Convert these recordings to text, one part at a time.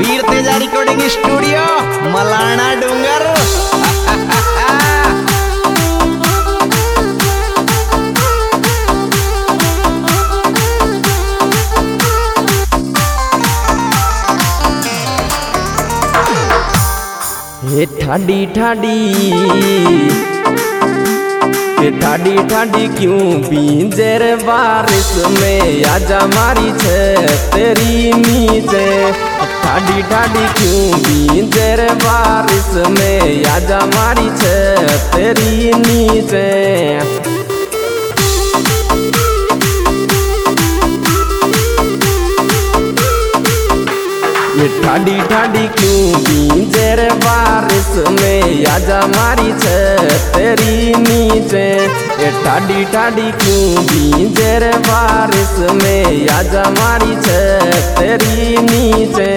वीर तेजा recording studio मलाना डूंगर। हे ठाडी ठाडी ठाडी ठाडी क्यों पिंजर बारिश में आजा मारी छे तेरी नीचे। ठाडी ठाडी क्यों पिंजर बारिश में आजा मारी छे तेरी नीचे। ये ठाडी ठाडी क्यों पिंजर बारिश में आजा मारी छे तेरी नीचे। ये ठाडी ठाडी क्यों पिंजर बारिश में आजा मारी छे तेरी नीचे।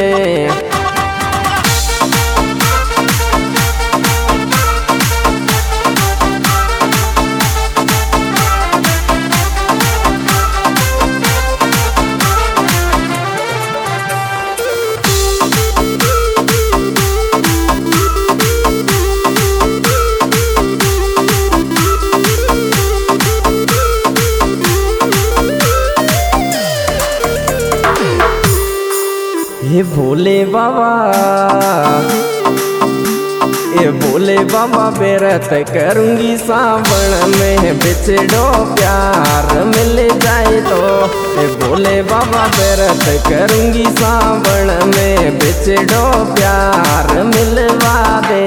हे भोले बाबा ये भोले बाबा बेरत करूंगी सावन में बिछड़ो प्यार मिल जाए तो। ये भोले बाबा बेरत करूंगी सावन में बिछड़ो प्यार मिलवा दे।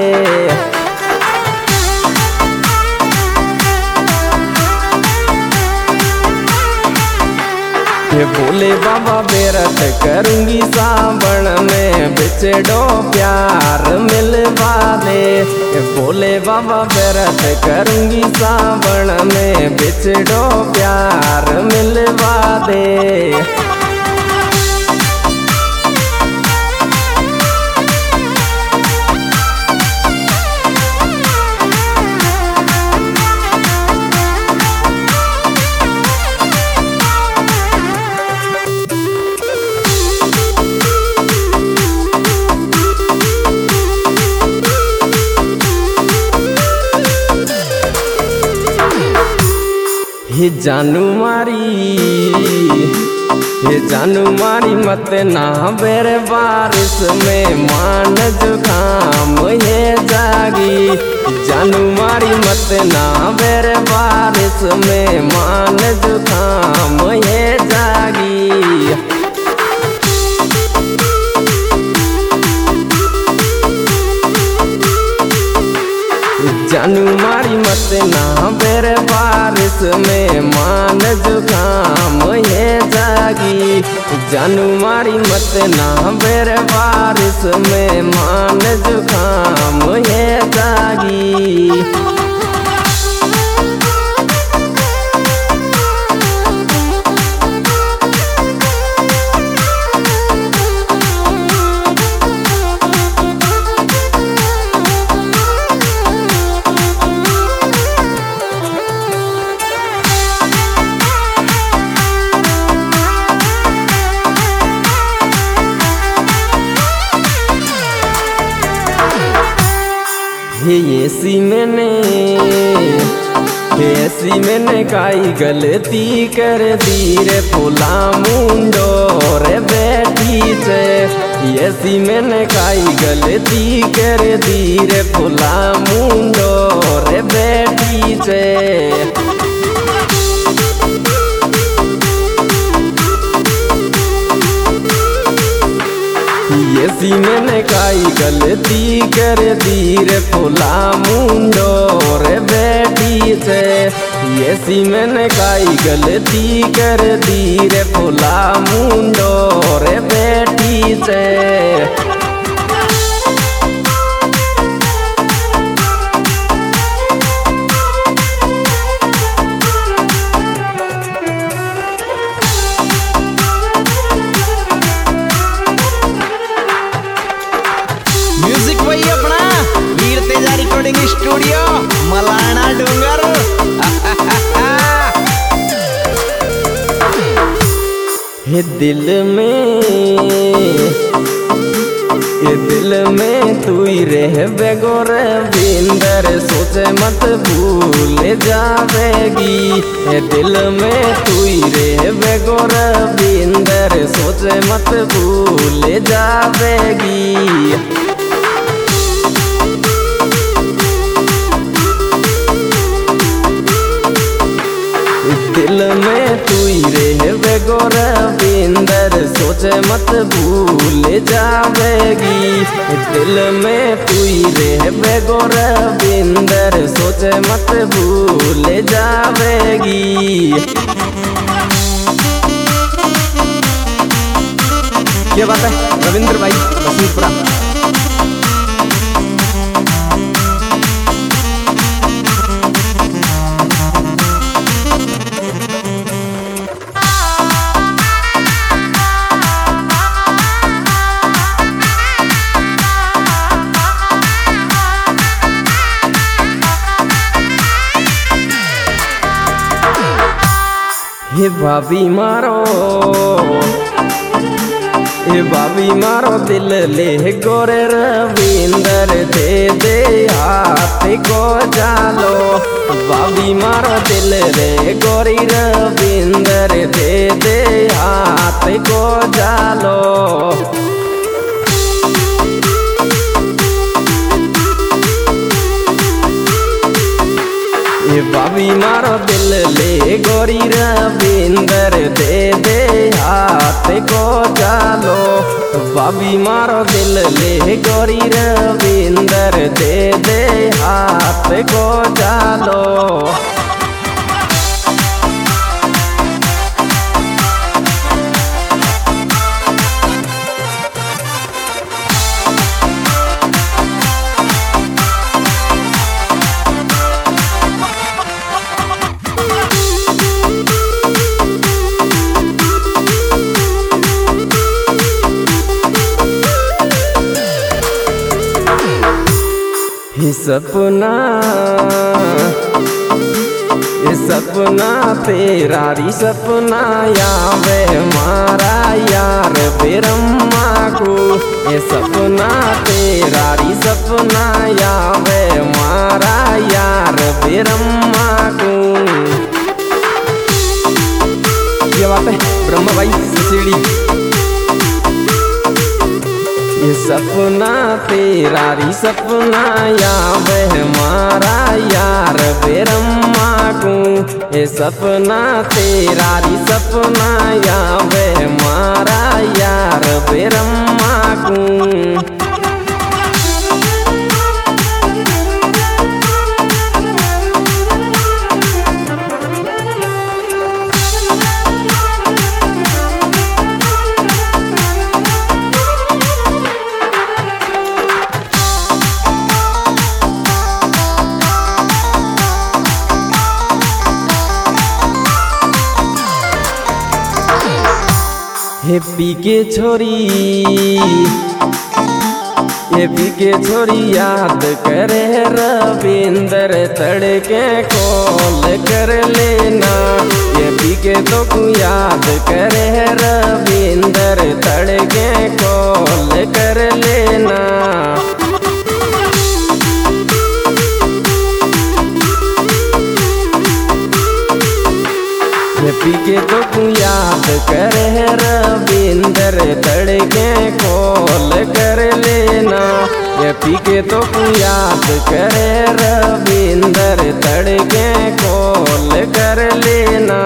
ये भोले बाबा बेरत करूंगी सावन में बिछड़ो प्यार मिलवा दे। ये भोले बाबा बेरत करूंगी सावन में बिछड़ो प्यार मिलवा दे। हे जानू मारी मत ना बेर बारिश में मान जुकाम ये जागी। जानू मारी मत ना बेर बारिश में मान जुकाम ये जागी। जानू मारी मत ना बेर बारिश में मान जुकाम ये जागी। जानू मारी मत ना बेर बारिश में मान जुकाम ये जागी। ऐसी मैंने काई गलती कर दी रे फुला मुंडो रे बैठी छे। ऐसी मैंने काई गलती कर दी रे फुला मुंडो रे बैठी छे। ऐसी मैंने काई गलती कर दी रे फुला मुंडो रे बैठी छे। ऐसी मैंने काई गलती कर दी रे फुला मुंडो रे बैठी छे। म्यूजिक वही अपना वीर तेजा रिकॉर्डिंग स्टूडियो मलाना डूंगर। हे दिल में ये दिल में तू ही रह बेगोर बिंदर सोचे मत भूल जावेगी। ये दिल में तू ही रह बेगोर बिंदर सोचे मत भूल जावेगी। दिल में तू ही रह बेगोर बिंदर सोचे मत भूल जावेगी। दिल में तू ही रह बेगोर बिंदर सोचे मत भूल जावेगी। क्या बात है रविंद्र भाई बसंतपुरा। हे भाभी मारो दिल ले गोरे रविंदर दे दे हाथ को जालो। भाभी मारो दिल रे गोरी रविंदर दे दे हाथ को जालो। ये भाभी मारो दिल ले गोरी रविंदर दे दे हाथ को जालो। भाभी मारो दिल ले गोरी रविंदर दे दे हाथ को जालो। ये सपना तेरा री सपना यावे मारा यार बेरम्मा को। ये सपना तेरा री सपना यावे मारा यार बेरम्मा को। ये बात है ब्रह्मा भाई सीढ़ी। ये सपना तेरा री सपना यावे मारा यार बेरम्मा को। ये सपना तेरा री सपना यावे मारा यार बेरम्मा को। हे पी के छोरी याद करे रविंदर तड़के कॉल कर लेना। ये पी के तो याद करे रविंदर तड़के कॉल कर लेना। पी के तो याद करे रविंदर तड़के कॉल कर लेना। ये पी के तो याद करे रविंदर तड़के कॉल कर लेना।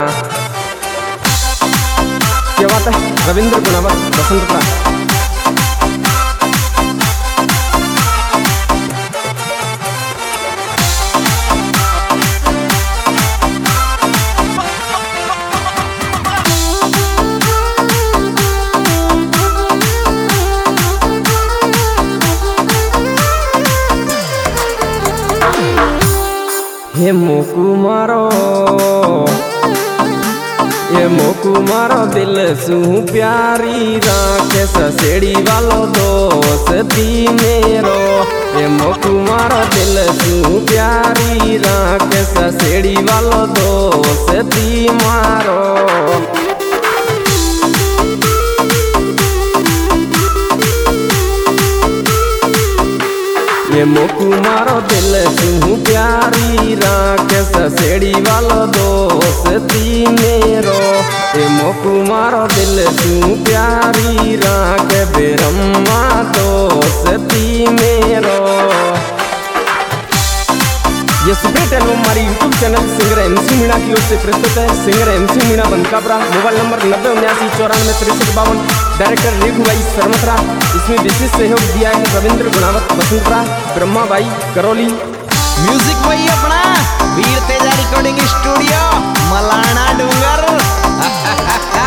क्या बात है रविंद्र गुणावर बसंतपुरा। हे मोकू मारो दिल सू प्यारी राखे ससेड़ी वालो दोस्ती मेरो। हे मोकू मारो दिल सू प्यारी राखे ससेड़ी वालो दोस्ती मारो। मारो दिल तू प्यारी राख ससेड़ी वालो दोस्ती मेरो ए मोकू मारो दिल तू प्यारी राख बेरम्मा दोस्ती मेरो। ये सुपरहिट एल्बम हमारी YouTube channel singer MC Meena की ओर से प्रस्तुत है। Singer MC Meena Bankapura, mobile number 9079946352, director Rekhu भाई सरमथरा। इसमें विशेष सहयोग दिया है रविंद्र गुणावत बसंतरा, ब्रह्मा भाई करौली। म्यूजिक वही अपना वीर तेजा रिकॉर्डिंग स्टूडियो मलाना डूंगर।